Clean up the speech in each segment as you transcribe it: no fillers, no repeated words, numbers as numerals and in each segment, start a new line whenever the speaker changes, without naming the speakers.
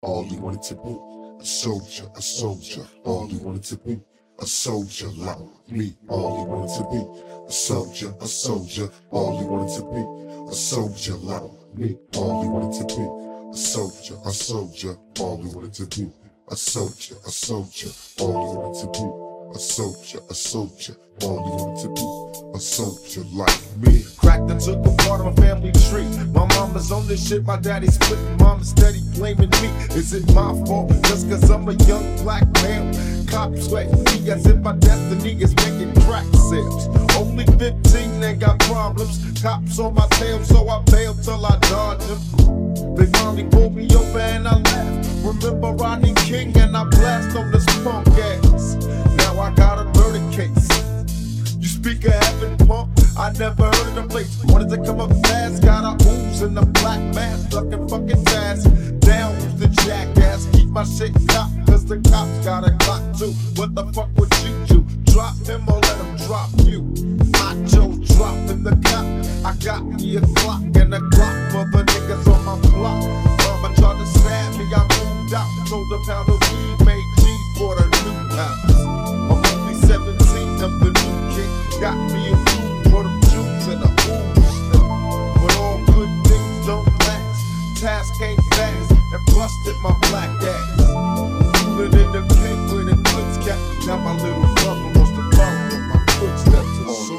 All he wanted to be, a soldier, a soldier. All he wanted to be, a soldier like me. All he wanted to be, a soldier, a soldier. All he wanted to be, a soldier like me. All he wanted to be, a soldier, a soldier. All he wanted to be, a soldier, a soldier. All he wanted to be, a soldier, a soldier. All he wanted to be, a soldier like me.
Cracked and took a part of my family tree. My mama's on this shit, my daddy's splitting. Mama's steady blaming me. Is it my fault? Just cause I'm a young black male. Cops sweating me as if my destiny is making crack sales. Only 15 and got problems. Cops on my tail, so I bail till I dodge them. They finally pulled me over and I laughed. Remember Rodney King and I blast on this punk ass. Now I got a murder case. You speak of heaven, punk, I never heard of the place. Wanted to come up fast, got a ooze in the black mask, ducking fucking fast. Down with the jackass, keep my shit cocked, cause the cops got a clock too. What the fuck would you do? Drop him or let him drop you? I chose dropping the cop. I got me a clock and a Glock for the niggas on my block. Mama tried to stab me, I moved out. Sold a pound of weed, made cheese for the new house. I'm only 17, I'm the new king. Got me a food for the Jews and a ooze. But all good things don't last. Task came fast and busted my black ass. Rooted in the cake where the goods got. Now my little brother wants to follow my footsteps.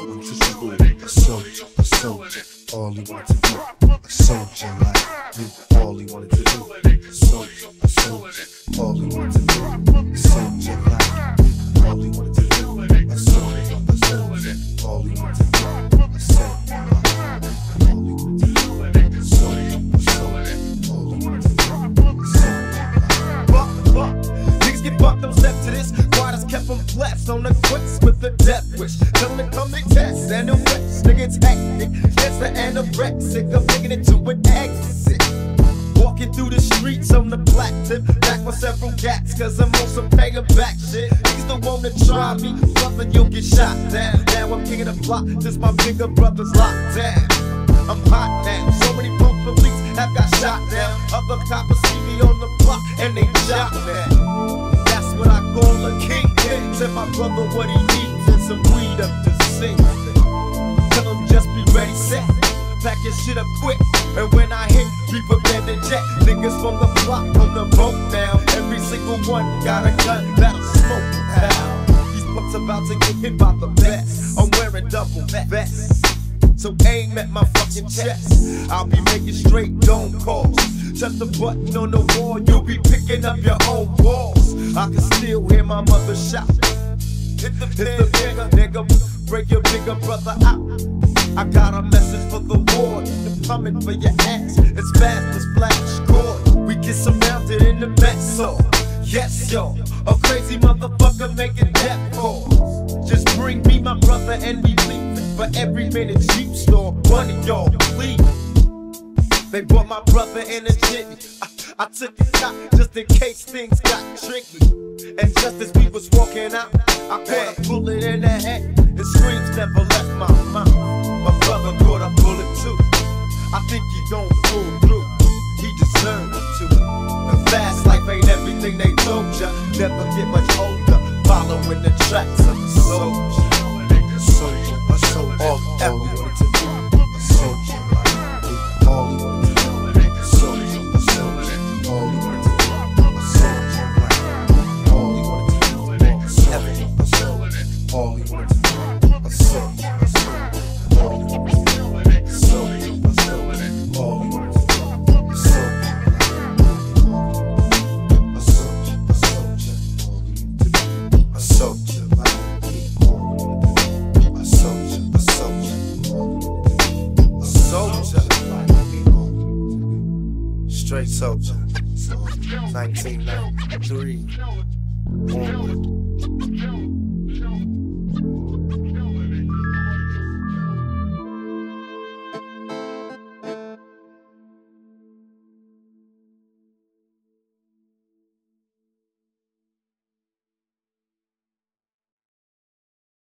A soldier, a soldier. All he wanted to be, a soldier like me. All he wanted to do, a soldier, a soldier. All he wanted to be, a soldier like me. All he wanted to do, a soldier, a soldier. All he wanted to do, a soldier like me. All he wanted to do, a soldier, a soldier. All he wanted to do, a soldier like me.
Niggas get fucked, don't step to this. Riders kept them blessed on the quits with the death wish. Tell them to come they test and the rest. Niggas hectic, it's the anorexic. I'm making it to an exit. Walking through the streets on the black tip. Back with several gats, cause I'm on some paying back shit. Niggas don't wanna try me, brother, you'll get shot down. Now I'm king of the block, since my bigger brother's locked down. I'm hot now, so many police have got shot down. Other coppers see me on the block and they shot now. That's what I call a king. Tell my brother what he needs and some weed up to sing. Tell him just be ready, set. Pack your shit up quick, and when I hit, be prepared to jet. Niggas from the block on the boat now. Every single one got a gun that'll smoke now. These pups about to get hit by the best. I'm wearing double vests, so aim at my fucking chest. I'll be making straight dome calls. Touch the button on the wall, you'll be picking up your own balls. I can still hear my mother shout. Hit the nigga, break your bigger brother out. I got a message for the Lord, I'm coming for your ass as fast as Flash Gordon. We get surrounded in the mess hall. Yes, yo, a crazy motherfucker making death calls. Just bring me my brother and we leave. For every minute Jeep store, one of y'all please. They brought my brother in a jitney. I took a shot just in case things got tricky. And just as we was walking out, I caught a bullet in the head. And screams never left my mouth. My brother caught a bullet too. I think he gon' pull through. He deserved it too. The fast life ain't everything they told ya. Never get much older, following the tracks of the soldier.
A soldier, a soldier. All he wanted to be, a soldier like me. All he wanted to do, a soldier, a soldier. All he wanted to do, a soldier like me. All he wanted to do, a soldier, a soldier. All he wanted to do, a soldier, a soldier. All he wanted to do, a soldier, a soldier. All he wanted to do, a soldier like me. A soldier, a soldier. All he wanted to do, a soldier like me. A soldier, a soldier. A soldier. Straight soldier. 1993. Onward.